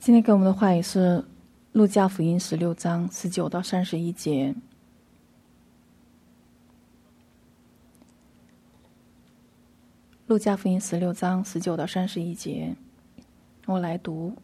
今天给我们的话语是路加福音16章19到31节。路加福音16章19到31节，我来读。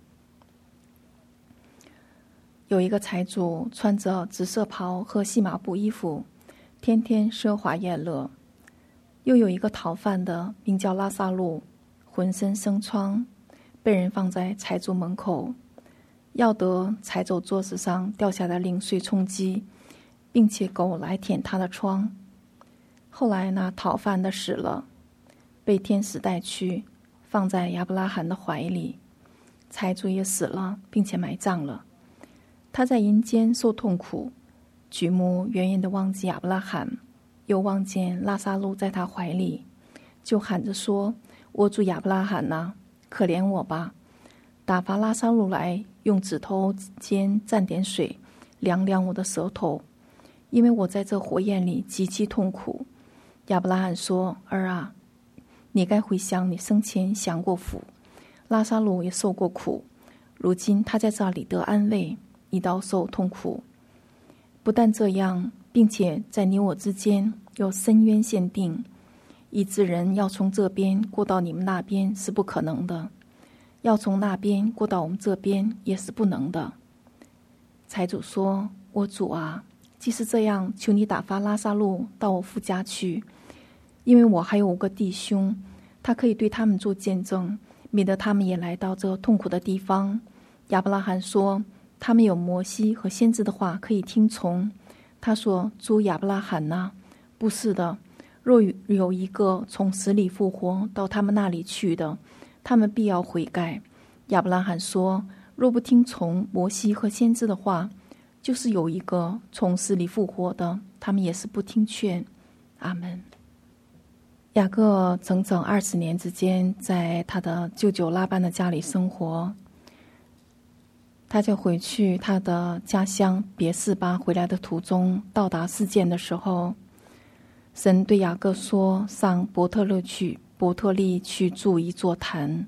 有一个财主穿着紫色袍和细麻布衣服，天天奢华宴乐。又有一个讨饭的，名叫拉撒路，浑身生疮，被人放在财主门口，要得财主桌子上掉下的零碎充饥，并且狗来舔他的疮。后来那讨饭的死了，被天使带去，放在亚伯拉罕的怀里。财主也死了，并且埋葬了。他在阴间受痛苦，举目远远地望见亚伯拉罕，又望见拉撒路在他怀里，就喊着说：我主亚伯拉罕哪，可怜我吧，打发拉撒路来，用指头尖蘸点水，凉凉我的舌头，因为我在这火焰里极其痛苦。亚伯拉罕说：儿啊，你该回想你生前享过福，拉撒路也受过苦，如今他在这里得安慰，你倒受痛苦。不但这样，并且在你我之间有深渊限定，以致人要从这边过到你们那边是不可能的，要从那边过到我们这边也是不能的。财主说：我主啊，既是这样，求你打发拉撒路到我父家去，因为我还有5个弟兄，他可以对他们做见证，免得他们也来到这痛苦的地方。亚伯拉罕说：他们有摩西和先知的话可以听从。他说：主亚伯拉罕哪，不是的，若有一个从死里复活到他们那里去的，他们必要悔改。亚伯拉罕说：若不听从摩西和先知的话，就是有一个从死里复活的，他们也是不听劝。阿们。雅各整整20年之间在他的舅舅拉班的家里生活，他就回去他的家乡别是巴，回来的途中到达示剑的时候，神对雅各说：上伯特利去筑一座坛。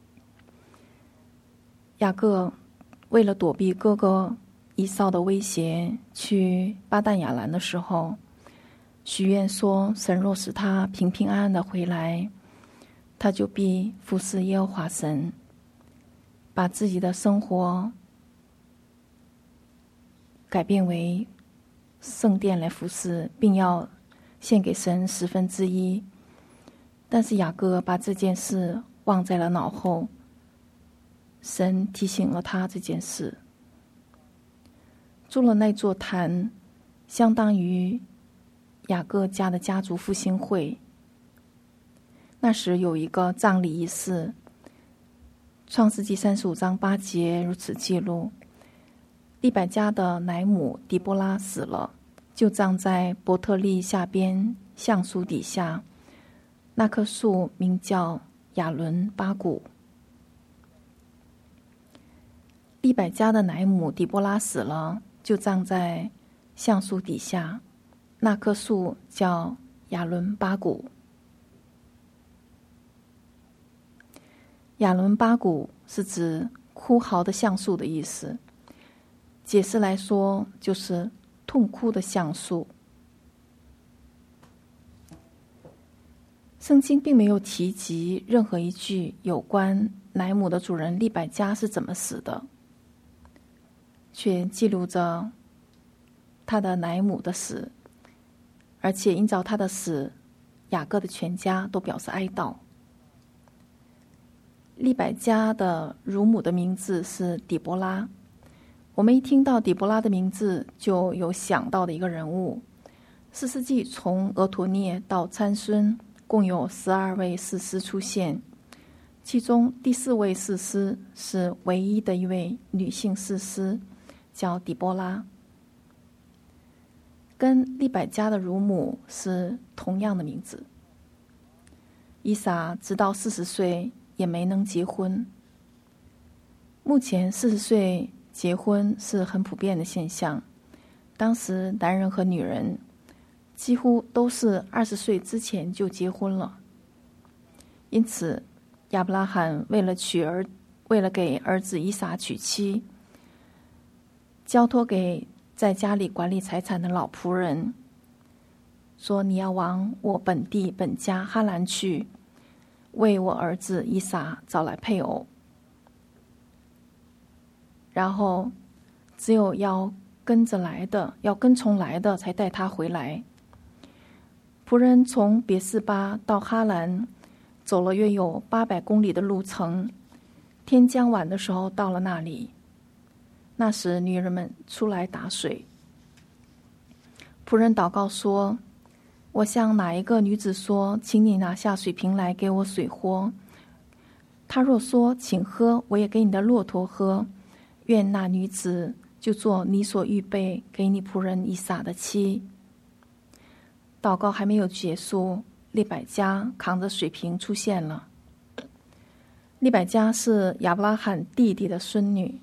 雅各为了躲避哥哥以扫的威胁，去巴旦亚兰的时候，许愿说：神若使他平平安安的回来，他就必服侍耶和华神，把自己的生活改变为圣殿来服侍，并要献给神1/10。但是雅各把这件事忘在了脑后，神提醒了他这件事。筑了那座坛，相当于雅各家的家族复兴会。那时有一个葬礼仪式，创世纪35章8节如此记录：利百加的奶母底波拉死了，就葬在伯特利下边橡树底下，那棵树名叫亚伦巴谷。利百加的奶母底波拉死了，就葬在橡树底下，那棵树叫亚伦巴谷。亚伦巴谷是指哭嚎的橡树的意思，解释来说就是痛哭的橡树。圣经并没有提及任何一句有关奶母的主人利百加是怎么死的，却记录着他的奶母的死，而且因着他的死，雅各的全家都表示哀悼。利百加的乳母的名字是底波拉。我们一听到底波拉的名字，就有想到的一个人物。士师记从俄陀涅到参孙，共有12位士师出现，其中第4位士师是唯一的一位女性士师，叫底波拉，跟利百加的乳母是同样的名字。以撒直到40岁也没能结婚。目前40岁结婚是很普遍的现象，当时男人和女人几乎都是20岁之前就结婚了。因此亚伯拉罕为为了给儿子以撒娶妻，交托给在家里管理财产的老仆人，说你要往我本地本家哈兰去，为我儿子以撒找来配偶，然后只有要跟从来的才带他回来。仆人从别是巴到哈兰走了约有800公里的路程，天将晚的时候到了那里。那时女人们出来打水。仆人祷告说，我向哪一个女子说，请你拿下水瓶来给我水喝，她若说请喝，我也给你的骆驼喝，愿那女子就做你所预备给你仆人以撒的妻。祷告还没有结束，利百加扛着水瓶出现了。利百加是亚伯拉罕弟弟的孙女。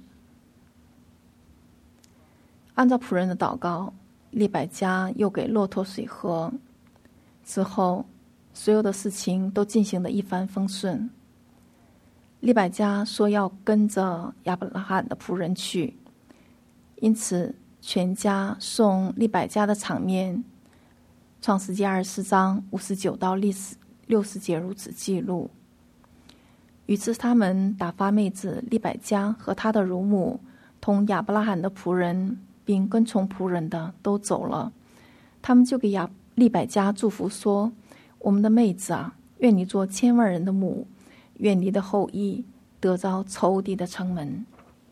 按照仆人的祷告，利百加又给骆驼水喝，之后所有的事情都进行得一帆风顺。利百加说要跟着亚伯拉罕的仆人去，因此全家送利百加的场面，创世纪24章59到60节如此记录。于是他们打发妹子利百加和她的乳母同亚伯拉罕的仆人并跟从仆人的都走了。他们就给利百加祝福说，我们的妹子啊，愿你做千万人的母，愿你的后裔得着仇敌的城门。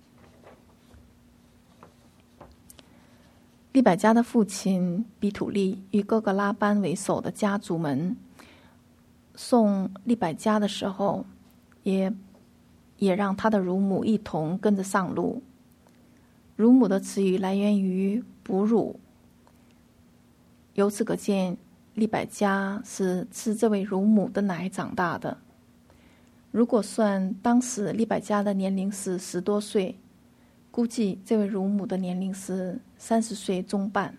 利百加的父亲比土利与哥哥拉班为首的家族们送利百加的时候，也让他的乳母一同跟着上路。乳母的词语来源于哺乳，由此可见利百加是吃这位乳母的奶长大的。如果算当时利百加的年龄是10多岁，估计这位乳母的年龄是30岁中半。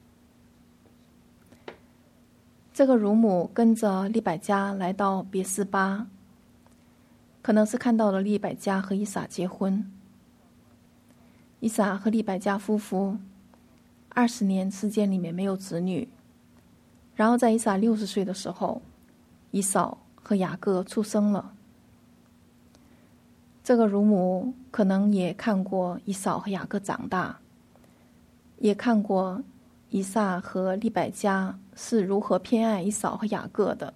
这个乳母跟着利百加来到别是巴，可能是看到了利百加和以撒结婚。以撒和利百加夫妇20年时间里面没有子女，然后在以撒60岁的时候，以扫和雅各出生了。这个乳母可能也看过以扫和雅各长大，也看过以撒和利百加是如何偏爱以扫和雅各的，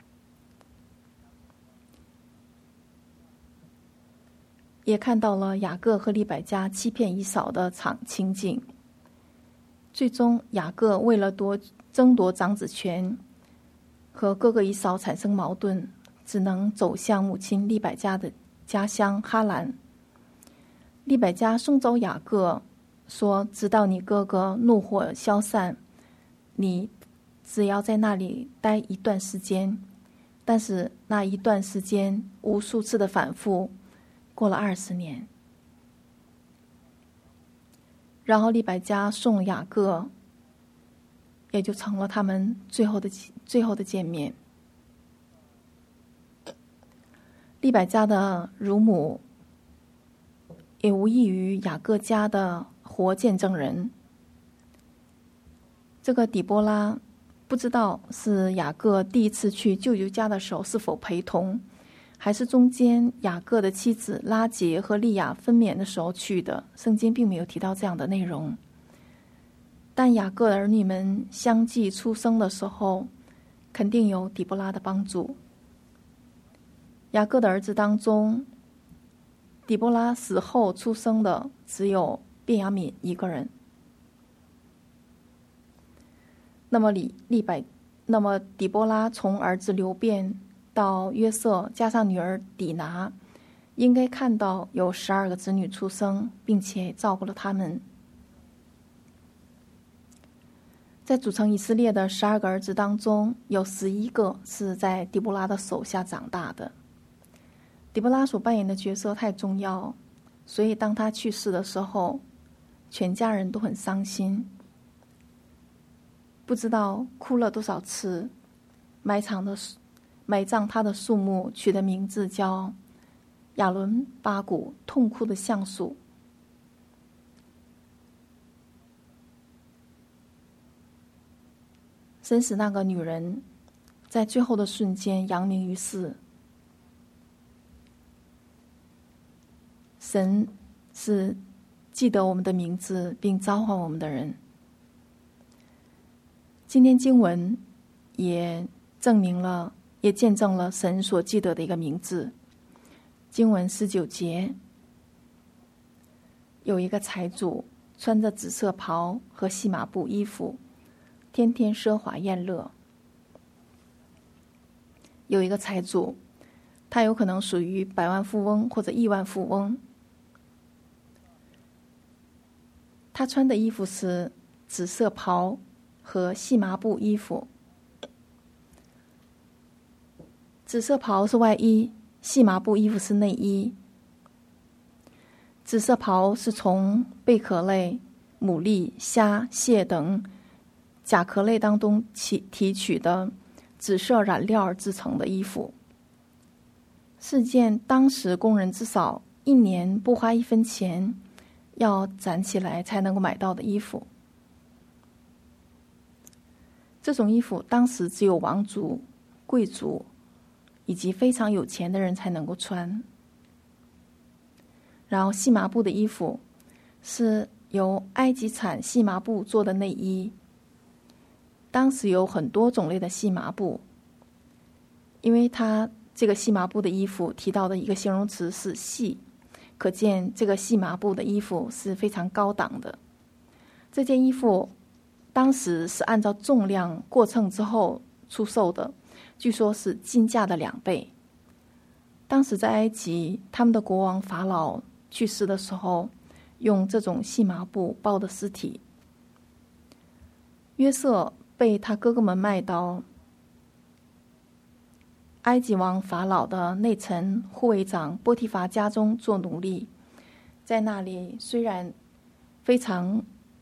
也看到了雅各和利百加欺骗以扫的情景。最终雅各为了争夺长子权，和哥哥以扫产生矛盾，只能走向母亲利百加的家乡哈兰。利百加送走雅各，说直到你哥哥怒火消散，你只要在那里待一段时间。但是那一段时间无数次的反复，过了20年。然后利百加送雅各，也就成了他们最后的见面。利百加的乳母也无异于雅各家的活见证人。这个底波拉不知道是雅各第一次去舅舅家的时候是否陪同，还是中间雅各的妻子拉结和利亚分娩的时候去的，圣经并没有提到这样的内容。但雅各的儿女们相继出生的时候，肯定有底波拉的帮助。雅各的儿子当中，底波拉死后出生的只有便雅悯一个人。那么底波拉从儿子流便到约瑟加上女儿底拿，应该看到有12个子女出生，并且照顾了他们。在组成以色列的12个儿子当中，有11个是在底波拉的手下长大的。底波拉所扮演的角色太重要，所以当他去世的时候，全家人都很伤心，不知道哭了多少次。埋葬他的树木取的名字叫亚伦巴谷痛哭的像素。神使那个女人在最后的瞬间扬名于世。神是记得我们的名字并召唤我们的人。今天经文也证明了，也见证了神所记得的一个名字。经文19节，有一个财主穿着紫色袍和细麻布衣服，天天奢华宴乐。有一个财主，他有可能属于百万富翁或者亿万富翁。他穿的衣服是紫色袍和细麻布衣服。紫色袍是外衣，细麻布衣服是内衣。紫色袍是从贝壳类、牡蛎、虾、蟹等甲壳类当中提取的紫色染料而制成的衣服，是件当时工人至少一年不花1分钱要攒起来才能够买到的衣服。这种衣服当时只有王族、贵族以及非常有钱的人才能够穿。然后细麻布的衣服是由埃及产细麻布做的内衣。当时有很多种类的细麻布，因为它这个细麻布的衣服提到的一个形容词是细，可见这个细麻布的衣服是非常高档的。这件衣服当时是按照重量过称之后出售的，据说是金价的2倍。当时在埃及，他们的国王法老去世的时候，用这种细麻布包的尸体。约瑟被他哥哥们卖到埃及王法老的内臣护卫长波提乏家中做奴隶，在那里虽然非常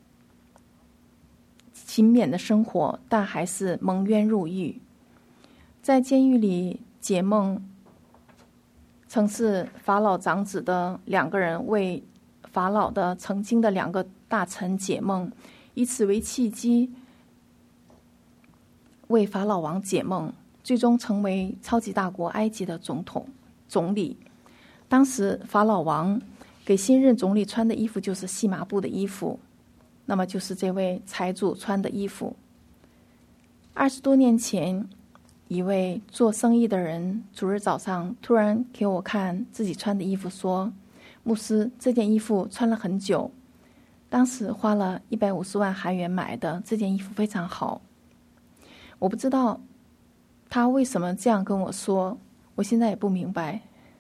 勤勉的生活，但还是蒙冤入狱。在监狱里解梦，曾是法老长子的2个人为法老的曾经的2个大臣解梦，以此为契机为法老王解梦，最终成为超级大国埃及的总理。当时法老王给新任总理穿的衣服就是细麻布的衣服，那么就是这位财主穿的衣服。20多年前，一位做生意的人主日早上突然给我看自己穿的衣服，说：牧师，这件衣服穿了很久，当时花了150万韩元买的，这件衣服非常好。我不知道他为什么这样跟我说，我现在也不明白。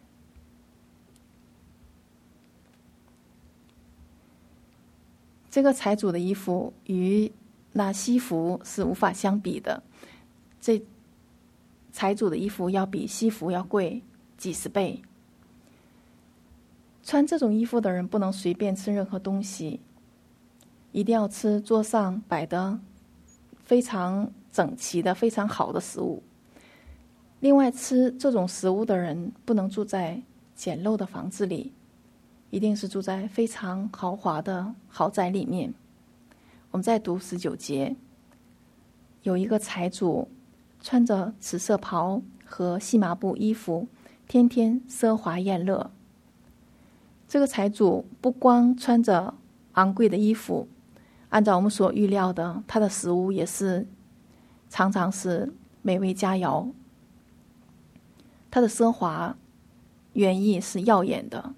这个财主的衣服与那西服是无法相比的，这财主的衣服要比西服要贵几十倍。穿这种衣服的人不能随便吃任何东西，一定要吃桌上摆的非常整齐的非常好的食物。另外，吃这种食物的人不能住在简陋的房子里，一定是住在非常豪华的豪宅里面。我们再读19节，有一个财主穿着紫色袍和细麻布衣服，天天奢华宴乐。这个财主不光穿着昂贵的衣服，按照我们所预料的，他的食物也是常常是美味佳肴。他的奢华原意是耀眼的，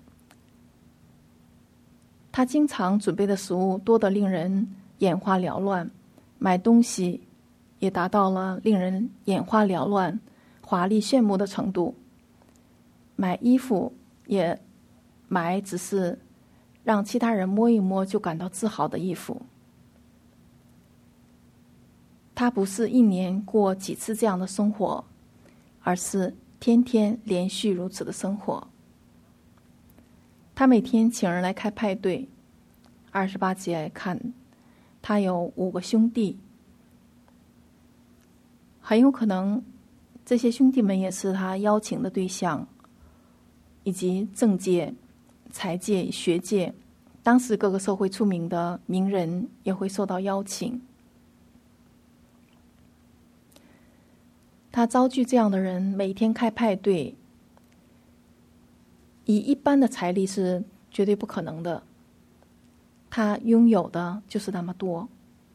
他经常准备的食物多得令人眼花缭乱，买东西也达到了令人眼花缭乱、华丽炫目的程度。买衣服也买只是让其他人摸一摸就感到自豪的衣服。他不是一年过几次这样的生活，而是天天连续如此的生活。他每天请人来开派对。28节来看，他有5个兄弟，很有可能这些兄弟们也是他邀请的对象。 以及政界、财界、学界，当时各个社会出名的名人也会受到邀请。他招聚这样的人，每天开派对，以一般的财力是绝对不可能的。他拥有的就是那么多。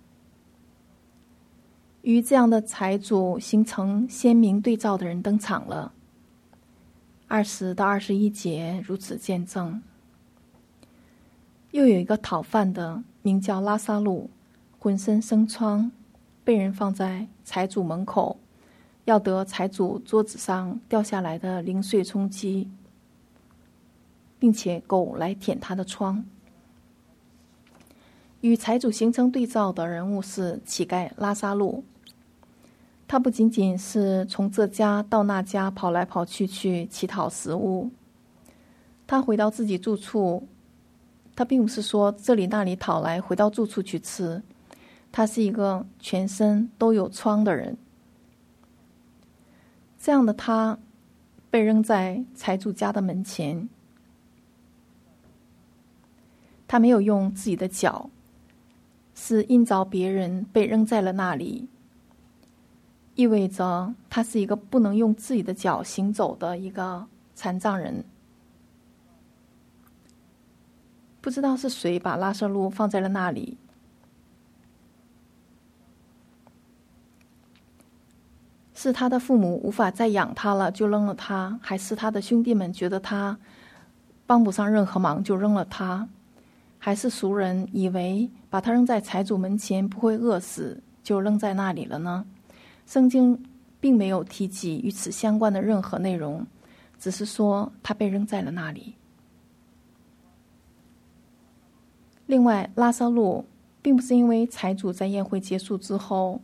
与这样的财主形成鲜明对照的人登场了。20到21节如此见证。又有一个讨饭的，名叫拉撒路，浑身生疮，被人放在财主门口，要得财主桌子上掉下来的零碎充饥，并且狗来舔他的疮。与财主形成对照的人物是乞丐拉撒路。他不仅仅是从这家到那家跑来跑去乞讨食物，他回到自己住处，他并不是说这里那里讨来回到住处去吃，他是一个全身都有疮的人。这样的他被扔在财主家的门前，他没有用自己的脚，是因着别人被扔在了那里，意味着他是一个不能用自己的脚行走的一个残障人。不知道是谁把拉撒路放在了那里，是他的父母无法再养他了就扔了他，还是他的兄弟们觉得他帮不上任何忙就扔了他，还是俗人以为把他扔在财主门前不会饿死就扔在那里了呢？圣经并没有提及与此相关的任何内容，只是说他被扔在了那里。另外，拉撒路并不是因为财主在宴会结束之后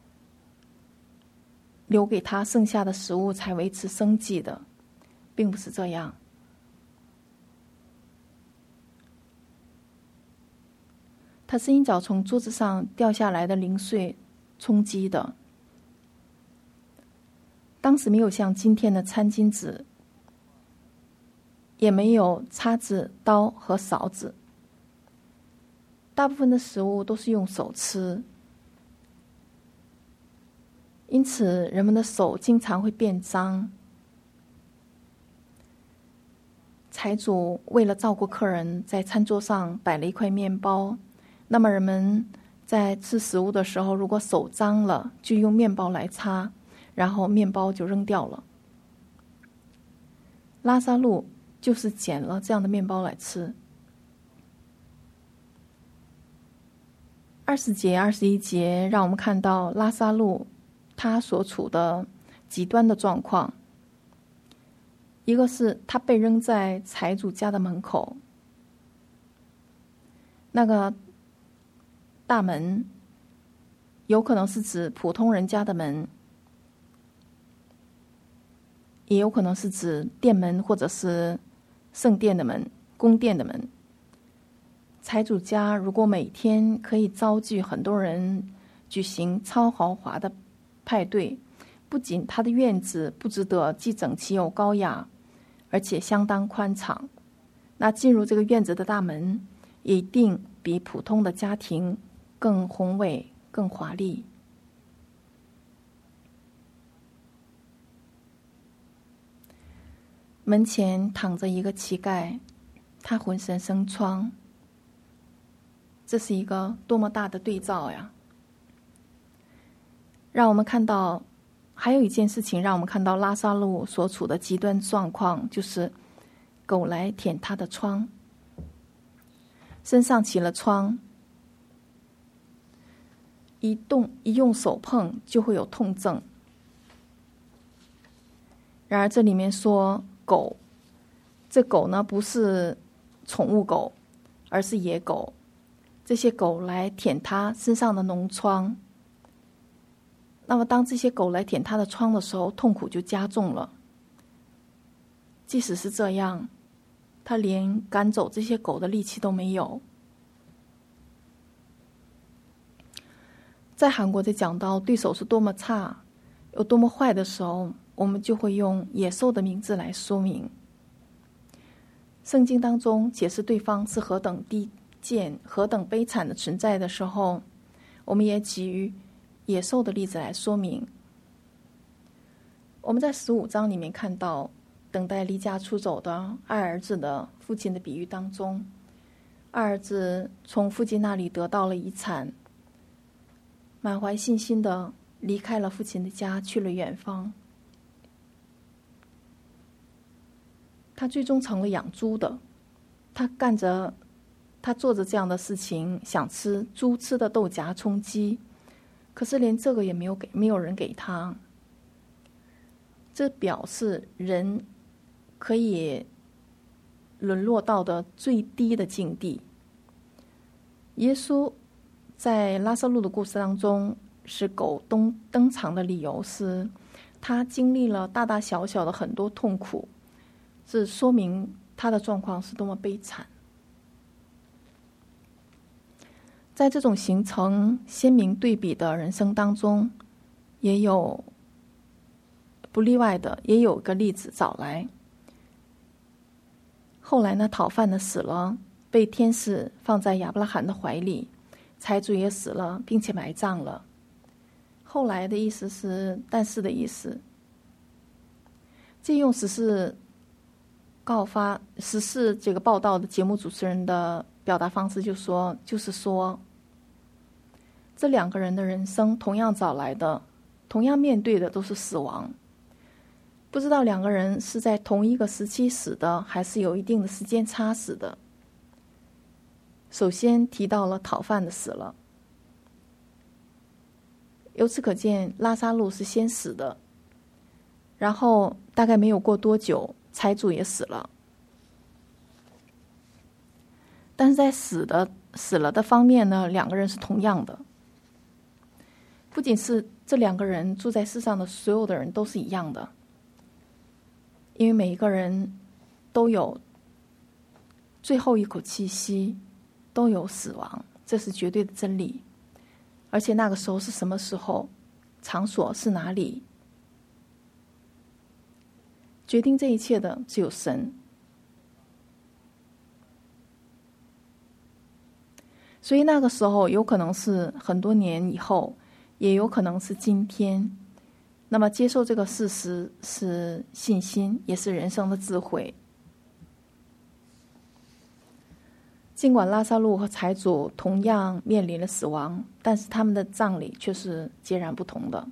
留给他剩下的食物才维持生计的，并不是这样。他是因着从桌子上掉下来的零碎充饥的。当时没有像今天的餐巾纸，也没有叉子、刀和勺子，大部分的食物都是用手吃，因此人们的手经常会变脏。财主为了照顾客人，在餐桌上摆了一块面包，那么人们在吃食物的时候，如果手脏了，就用面包来擦，然后面包就扔掉了。拉撒路就是捡了这样的面包来吃。20节、21节让我们看到拉撒路他所处的极端的状况。一个是他被扔在财主家的门口，那个大门有可能是指普通人家的门，也有可能是指殿门或者是圣殿的门、宫殿的门。财主家如果每天可以招聚很多人举行超豪华的派对，不仅他的院子布置得既整齐又高雅，而且相当宽敞，那进入这个院子的大门也一定比普通的家庭更宏伟、更华丽。门前躺着一个乞丐，他浑身生疮。这是一个多么大的对照呀！让我们看到，还有一件事情让我们看到拉撒路所处的极端状况，就是狗来舔他的疮，身上起了疮，一用手碰就会有痛症。然而这里面说狗，这狗呢不是宠物狗，而是野狗。这些狗来舔它身上的脓疮，那么当这些狗来舔它的疮的时候，痛苦就加重了。即使是这样，它连赶走这些狗的力气都没有。在韩国在讲到对手是多么差、有多么坏的时候，我们就会用野兽的名字来说明。 圣经当中解释对方是何等低贱、何等悲惨的存在的时候，我们也给予野兽的例子来说明。我们在15章里面看到，等待离家出走的二儿子的父亲的比喻当中，二儿子从父亲那里得到了遗产，满怀信心的离开了父亲的家，去了远方。他最终成了养猪的，他做着这样的事情，想吃猪吃的豆荚充饥，可是连这个也没有人给他。这表示人可以沦落到的最低的境地。耶稣在拉萨路的故事当中，是狗登场的理由是他经历了大大小小的很多痛苦，这说明他的状况是多么悲惨。在这种形成鲜明对比的人生当中，也有不例外的，也有个例子找来。后来呢，讨饭的死了，被天使放在亚伯拉罕的怀里，财主也死了，并且埋葬了。后来的意思是但是的意思。借用时事这个报道的节目主持人的表达方式就是说这两个人的人生同样找来的，同样面对的都是死亡。不知道两个人是在同一个时期死的，还是有一定的时间差死的。首先提到了讨饭的死了，由此可见拉撒路是先死的，然后大概没有过多久，财主也死了。但是在死了的方面呢，两个人是同样的，不仅是这两个人，住在世上的所有的人都是一样的。因为每一个人都有最后一口气息，都有死亡，这是绝对的真理。而且那个时候是什么时候，场所是哪里，决定这一切的只有神。所以那个时候有可能是很多年以后，也有可能是今天。那么接受这个事实是信心，也是人生的智慧。尽管拉撒路和财主同样面临了死亡，但是他们的葬礼却是截然不同的。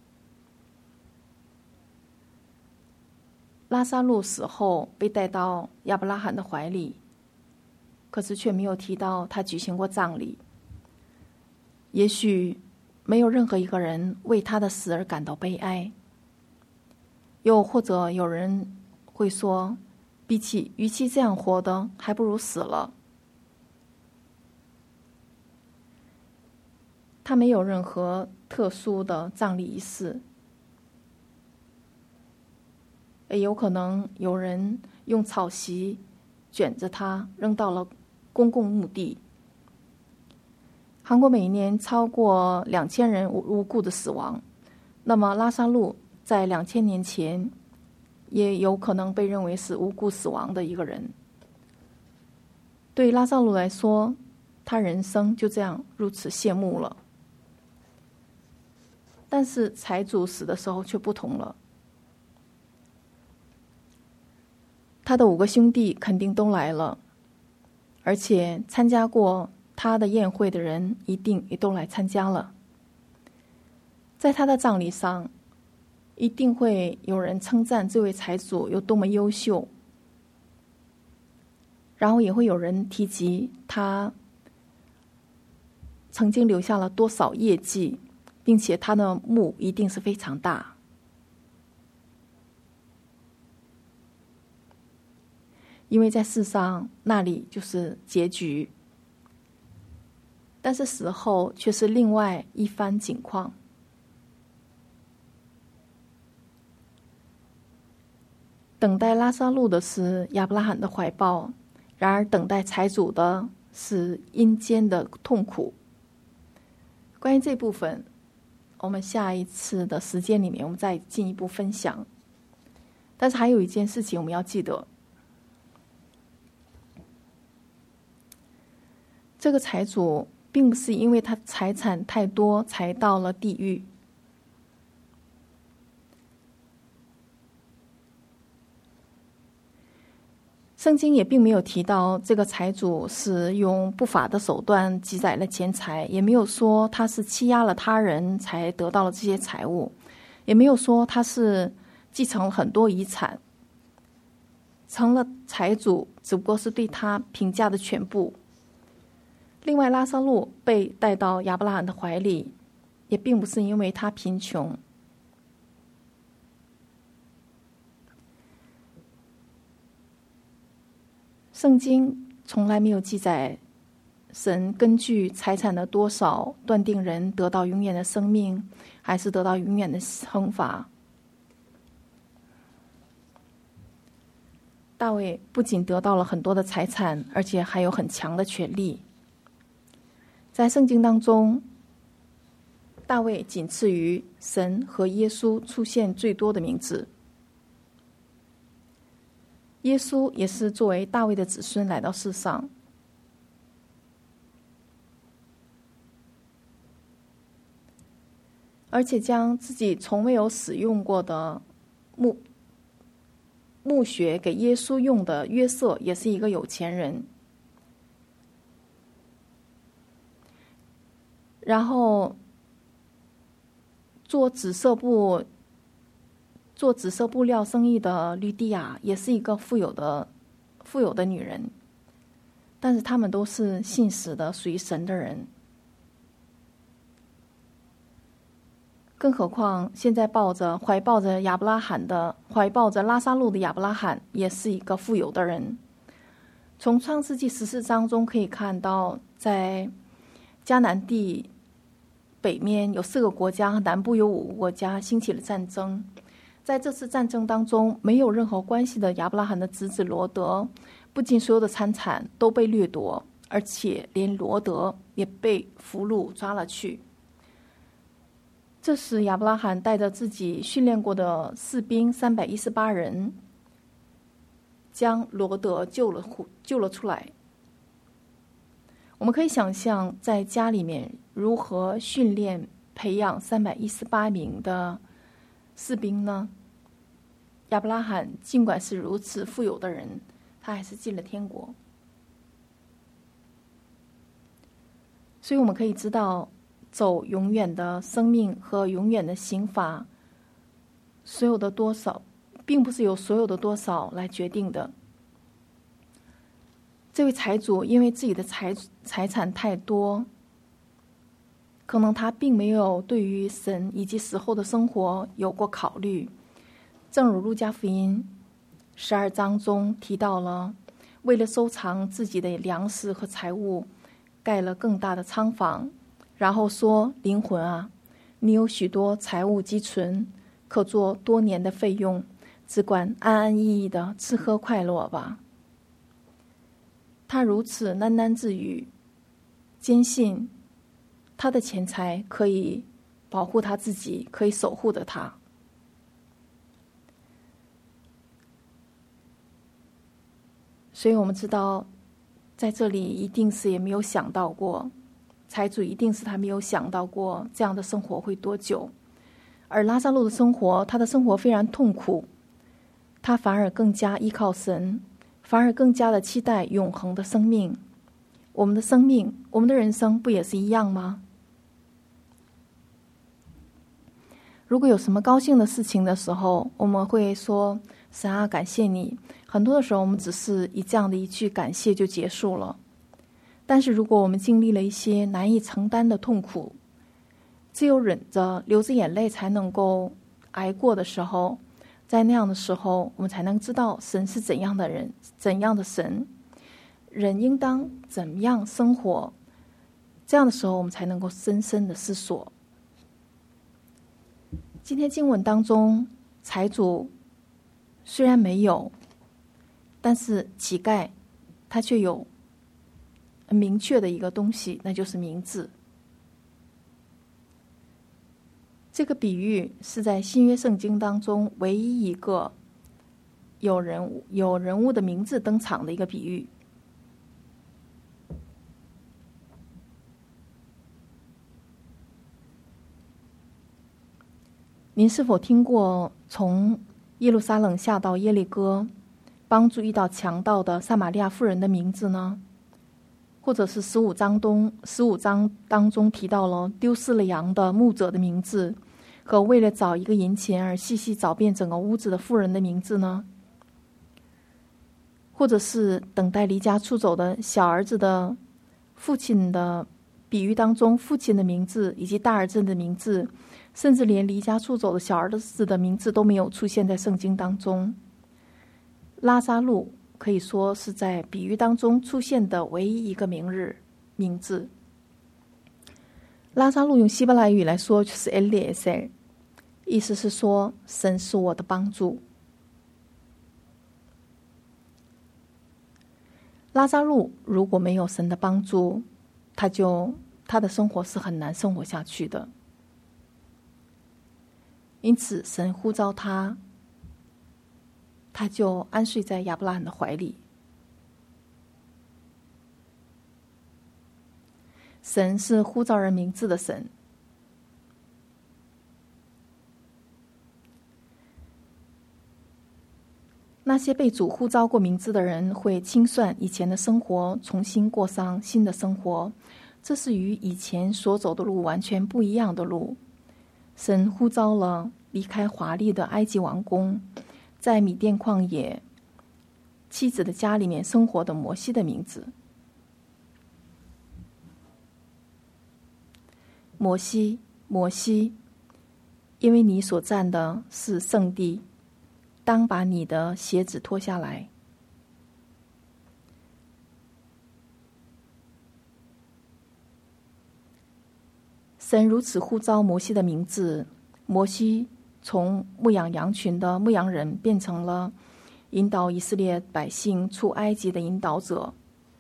拉撒路死后被带到亚伯拉罕的怀里，可是却没有提到他举行过葬礼。也许没有任何一个人为他的死而感到悲哀，又或者有人会说，与其这样活的，还不如死了。他没有任何特殊的葬礼仪式，也有可能有人用草席卷着他扔到了公共墓地。韩国每年超过2000人无故的死亡，那么拉萨路在2000年前也有可能被认为是无故死亡的一个人。对拉萨路来说，他人生就这样如此谢幕了。但是财主死的时候却不同了，他的5个兄弟肯定都来了，而且参加过他的宴会的人一定也都来参加了。在他的葬礼上，一定会有人称赞这位财主有多么优秀，然后也会有人提及他曾经留下了多少业绩，并且他的墓一定是非常大。因为在世上那里就是结局，但是死后却是另外一番景况。等待拉撒路的是亚伯拉罕的怀抱，然而等待财主的是阴间的痛苦。关于这部分，我们下一次的时间里面我们再进一步分享。但是还有一件事情我们要记得， 这个财主并不是因为他财产太多才到了地狱。圣经也并没有提到这个财主是用不法的手段积攒了钱财，也没有说他是欺压了他人才得到了这些财物，也没有说他是继承了很多遗产，成了财主只不过是对他评价的全部。另外，拉撒路被带到亚伯拉罕的怀里，也并不是因为他贫穷。圣经从来没有记载神根据财产的多少断定人得到永远的生命，还是得到永远的惩罚。大卫不仅得到了很多的财产，而且还有很强的权力。在圣经当中，大卫仅次于神和耶稣出现最多的名字。耶稣也是作为大卫的子孙来到世上，而且将自己从未有使用过的墓穴给耶稣用的约瑟也是一个有钱人。然后做紫色布料生意的吕底亚也是一个富有的女人，但是他们都是信实的，属于神的人。更何况现在怀抱着拉撒路的亚伯拉罕也是一个富有的人。从创世纪14章中可以看到，在迦南地北面有4个国家，南部有5个国家兴起了战争。在这次战争当中，没有任何关系的亚伯拉罕的侄子罗德，不仅所有的财产都被掠夺，而且连罗德也被俘虏抓了去。这时亚伯拉罕带着自己训练过的士兵318人，将罗德救了出来。我们可以想象在家里面如何训练培养318名的士兵呢？亚伯拉罕尽管是如此富有的人，他还是进了天国。所以我们可以知道，走永远的生命和永远的刑罚，所有的多少并不是由所有的多少来决定的。这位财主因为自己的财产太多，可能他并没有对于神以及死后的生活有过考虑。正如路加福音12章中提到了，为了收藏自己的粮食和财物，盖了更大的仓房，然后说：灵魂啊，你有许多财物积存，可做多年的费用，只管安安逸逸的吃喝快乐吧。他如此喃喃自语，坚信他的钱财可以保护他自己，可以守护着他。所以我们知道，在这里一定是也没有想到过，财主一定是他没有想到过这样的生活会多久。而拉撒路的生活，他的生活非常痛苦，他反而更加依靠神，反而更加的期待永恒的生命。我们的生命，我们的人生不也是一样吗？如果有什么高兴的事情的时候，我们会说：神啊，感谢你。很多的时候我们只是以这样的一句感谢就结束了。但是如果我们经历了一些难以承担的痛苦，只有忍着流着眼泪才能够挨过的时候，在那样的时候我们才能知道神是怎样的人，怎样的神，人应当怎么样生活。这样的时候我们才能够深深的思索。今天经文当中，财主虽然没有，但是乞丐他却有明确的一个东西，那就是名字。这个比喻是在新约圣经当中唯一一个有人物的名字登场的一个比喻。 您是否听过从耶路撒冷下到耶利哥帮助遇到强盗的撒玛利亚妇人的名字呢？或者是15章当中提到了丢失了羊的牧者的名字，和为了找一个银钱而细细找遍整个屋子的妇人的名字呢？或者是等待离家出走的小儿子的父亲的比喻当中，父亲的名字以及大儿子的名字，甚至连离家出走的小儿子的名字都没有出现在圣经当中。拉撒路可以说是在比喻当中出现的唯一一个名字。拉撒路用希伯来语来说就是 Eliezer， 意思是说神是我的帮助。拉撒路如果没有神的帮助，他的生活是很难生活下去的。因此神呼召他，他就安睡在亚伯拉罕的怀里。神是呼召人名字的神。那些被主呼召过名字的人会清算以前的生活，重新过上新的生活，这是与以前所走的路完全不一样的路。神呼召了离开华丽的埃及王宫，在米甸旷野妻子的家里面生活的摩西的名字。摩西，摩西，因为你所站的是圣地，当把你的鞋子脱下来。神如此呼召摩西的名字，摩西从牧养羊群的牧羊人变成了引导以色列百姓出埃及的引导者。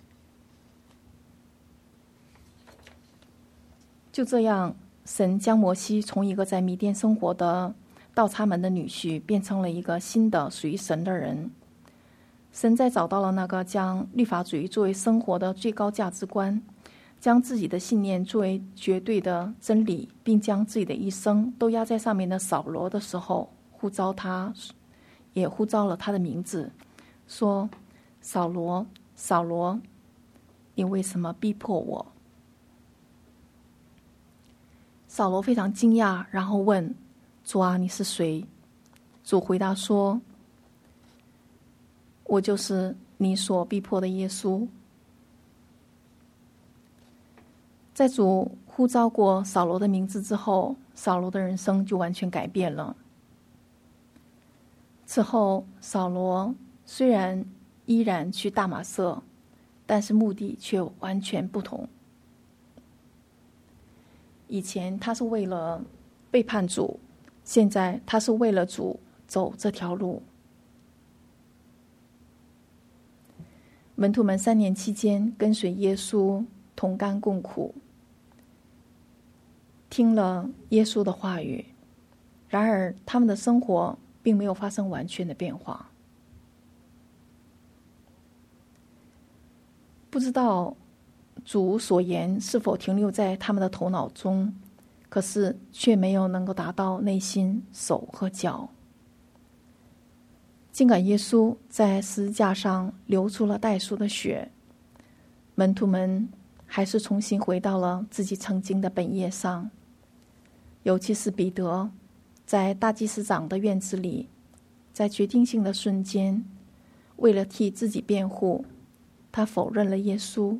就这样，神将摩西从一个在米甸生活的倒插门的女婿变成了一个新的属于神的人。神在找到了那个将律法主义作为生活的最高价值观，将自己的信念作为绝对的真理，并将自己的一生都压在上面的扫罗的时候，呼召他，也呼召了他的名字，说：扫罗，扫罗，你为什么逼迫我？扫罗非常惊讶，然后问：主啊，你是谁？主回答说：我就是你所逼迫的耶稣。在主呼召过扫罗的名字之后，扫罗的人生就完全改变了。此后，扫罗虽然依然去大马色，但是目的却完全不同。以前他是为了背叛主，现在他是为了主走这条路。门徒们3年期间跟随耶稣同甘共苦，听了耶稣的话语，然而他们的生活并没有发生完全的变化。不知道主所言是否停留在他们的头脑中，可是却没有能够达到内心、手和脚。尽管耶稣在十字架上流出了代赎的血，门徒们还是重新回到了自己曾经的本业上。尤其是彼得，在大祭司长的院子里，在决定性的瞬间，为了替自己辩护，他否认了耶稣。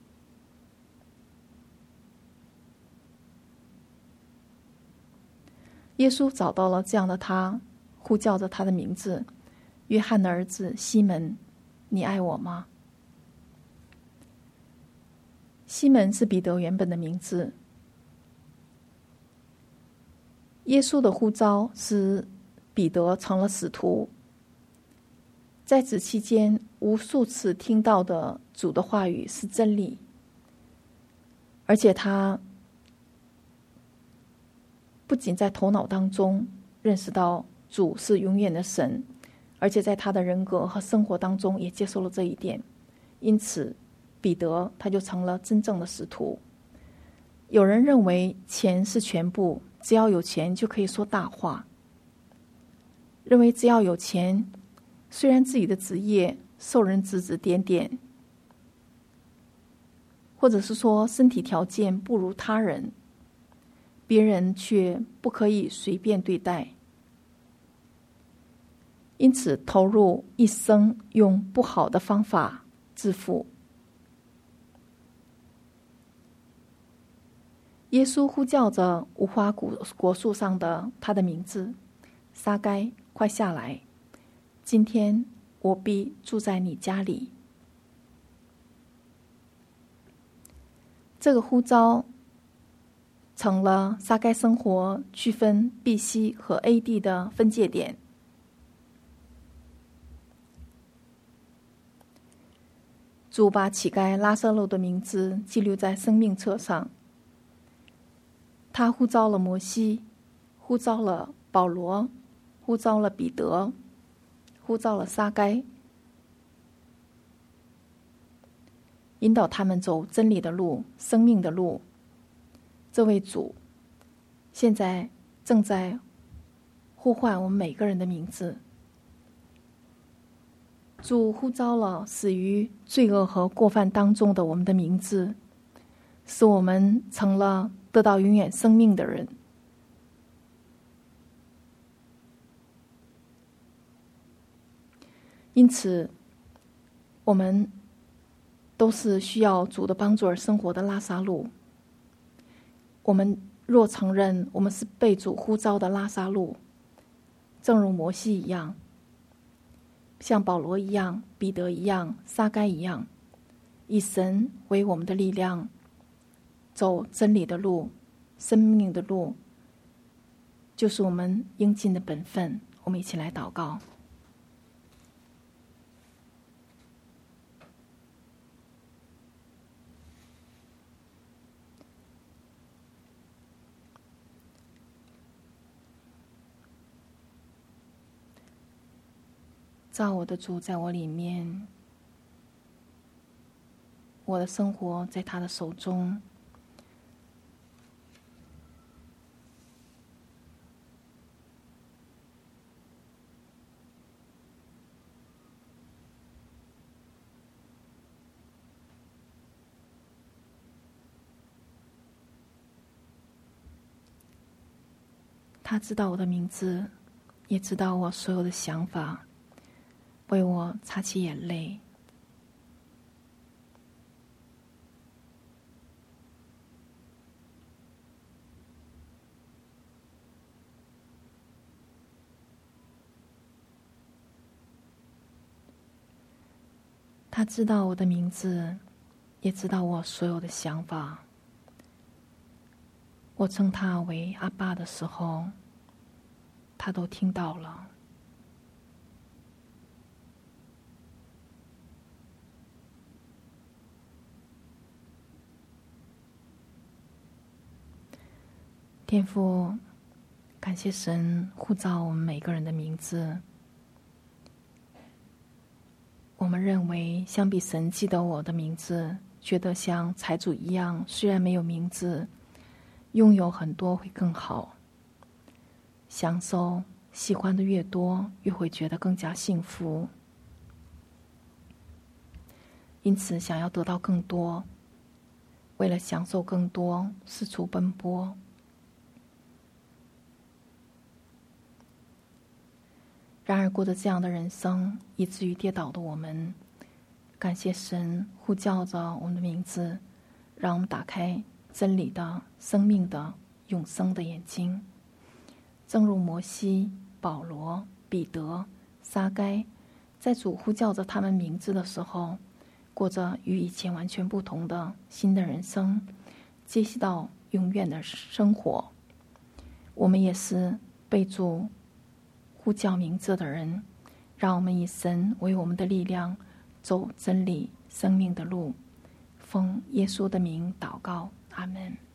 耶稣找到了这样的他，呼叫着他的名字：约翰的儿子西门，你爱我吗？西门是彼得原本的名字。耶稣的呼召使彼得成了使徒，在此期间无数次听到的主的话语是真理，而且他不仅在头脑当中认识到主是永远的神，而且在他的人格和生活当中也接受了这一点。因此彼得他就成了真正的使徒。有人认为钱是全部，只要有钱就可以说大话， 认为只要有钱，虽然自己的职业受人指指点点，或者是说身体条件不如他人，别人却不可以随便对待，因此投入一生用不好的方法致富。耶稣呼叫着无花果树上的他的名字：撒该，快下来！今天我必住在你家里。这个呼召成了撒该生活区分 B、C 和 A、D 的分界点。主把乞丐拉撒路的名字记录在生命册上。他呼召了摩西，呼召了保罗，呼召了彼得，呼召了撒该，引导他们走真理的路，生命的路。这位主现在正在呼唤我们每个人的名字。主呼召了死于罪恶和过犯当中的我们的名字，使我们成了得到永远生命的人。因此，我们都是需要主的帮助而生活的拉撒路。我们若承认我们是被主呼召的拉撒路，正如摩西一样，像保罗一样，彼得一样，撒该一样，以神为我们的力量，走真理的路，生命的路，就是我们应尽的本分。我们一起来祷告。造我的主在我里面，我的生活在他的手中。他知道我的名字，也知道我所有的想法，为我擦起眼泪。他知道我的名字，也知道我所有的想法。我称他为阿爸的时候，他都听到了。天父，感谢神呼召我们每个人的名字。我们认为相比神记得我的名字，觉得像财主一样，虽然没有名字，拥有很多会更好。享受喜欢的越多，越会觉得更加幸福。因此想要得到更多，为了享受更多，四处奔波。然而过着这样的人生，以至于跌倒的我们，感谢神呼叫着我们的名字，让我们打开真理的、生命的、永生的眼睛。正如摩西、保罗、彼得、撒该，在主呼叫着他们名字的时候，过着与以前完全不同的新的人生，接续到永远的生活。我们也是被主呼叫名字的人，让我们以神为我们的力量，走真理生命的路。奉耶稣的名祷告，阿们。